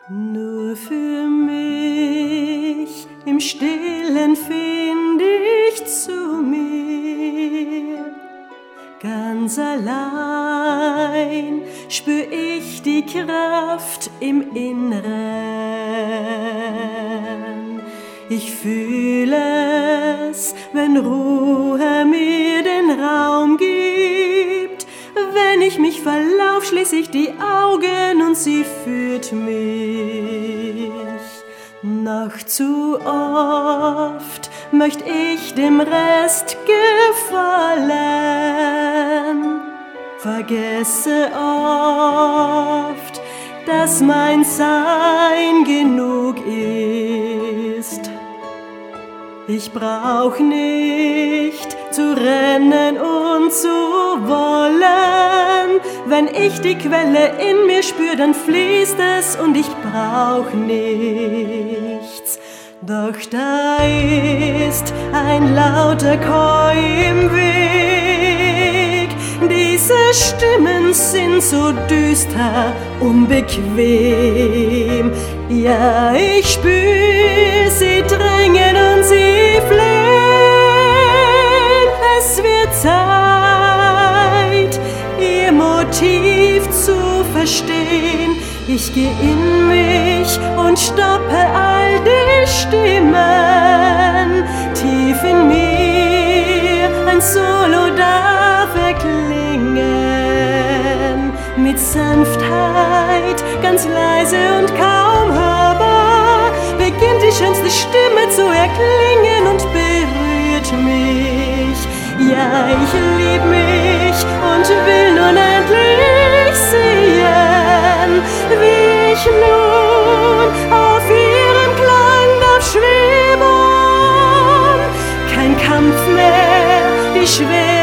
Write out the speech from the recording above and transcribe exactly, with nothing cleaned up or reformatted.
Nur für mich im Stillen find ich zu mir. Ganz allein spür ich die Kraft im Inneren. Ich fühle es, wenn Ruhe mir den Raum gibt. Wenn ich mich verlauf, schließ ich die Augen und sie führt mich. Noch zu oft möcht ich dem Rest gefallen, vergesse oft, dass mein Sein genug ist. Ich brauch nicht zu rennen und zu wollen. Wenn ich die Quelle in mir spür, dann fließt es und ich brauch nichts. Doch da ist ein lauter Chor im Weg. Diese Stimmen sind so düster, unbequem. Ja, ich spür sie drängen und sie flehen. Es wird Zeit, ihr Motiv zu verstehen. Ich geh in mich und stoppe all die Stimmen. Tief in mir ein Solo darf erklingen. Mit Sanftheit, ganz leise und kaum hörbar, beginnt die schönste Stimme zu erklingen und berührt mich. Ja, ich lieb mich und will nun endlich sehen, wie ich nun auf ihrem Klang darf schweben. Kein Kampf mehr, die schwer